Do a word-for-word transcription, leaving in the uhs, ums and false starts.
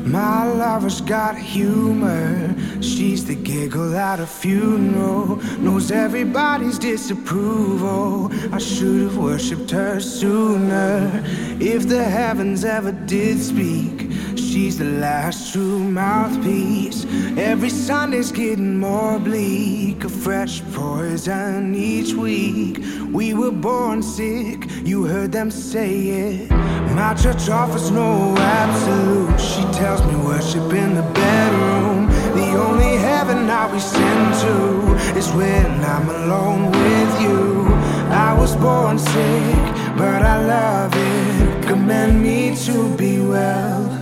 My lover's got humor. She's the giggle at a funeral. Knows everybody's disapproval. I should have worshipped her sooner. If the heavens ever did speak, she's the last true mouthpiece. Every Sunday's getting more bleak. A fresh poison each week. We were born sick, you heard them say it. My church offers no absolute. She tells me worship in the bedroom. The only heaven I'll be sent to is when I'm alone with you. I was born sick, but I love it. Commend me to be well.